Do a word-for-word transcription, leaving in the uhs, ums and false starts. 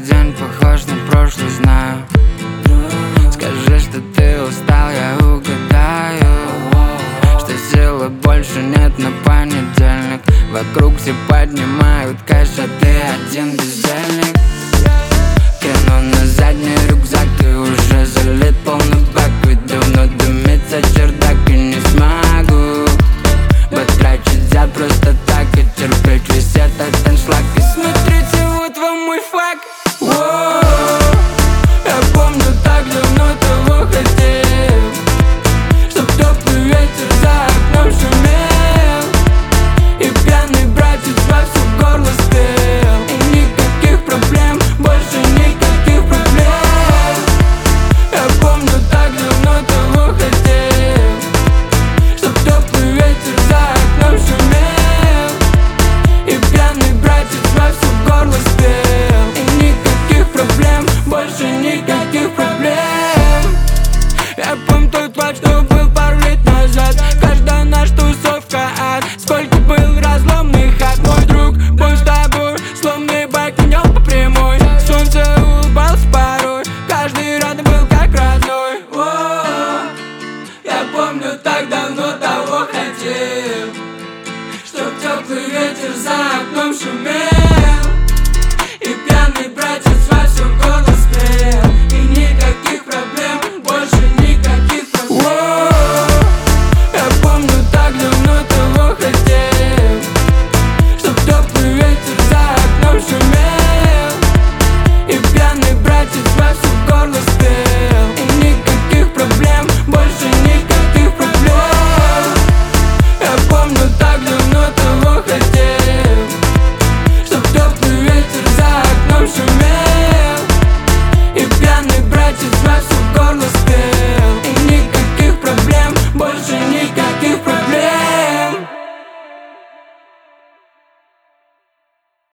день похож на прошлый, знаю. Скажи, что ты устал, я угадаю, что силы больше нет на понедельник. Вокруг все поднимают кэш, а ты один бездельник. Кину на задний рюкзак, ты уже залит полный бак. Ведь давно дымится чердак и не смогу потрачить взять просто так и терпеть весь этот аншлаг. И смотрите, вот вам мой факт. Я помню, так давно того хотел, чтоб теплый ветер за окном шумел, и пьяный братец во всё горло спел. И никаких проблем, больше никаких проблем. Я помню, так давно того хотел, чтоб теплый ветер за окном шумел, и пьяный братец во всё горло спел. И никаких проблем, больше никаких проблем. Я помню тот факт, что был пару лет назад. Каждая наша тусовка ад. Сколько был разломных хат. Мой друг был с тобой, словно байк на нем по прямой. Солнце улыбалось порой, каждый рядом был как родной. О, я помню, так давно того хотел, чтоб теплый ветер за окном шумел,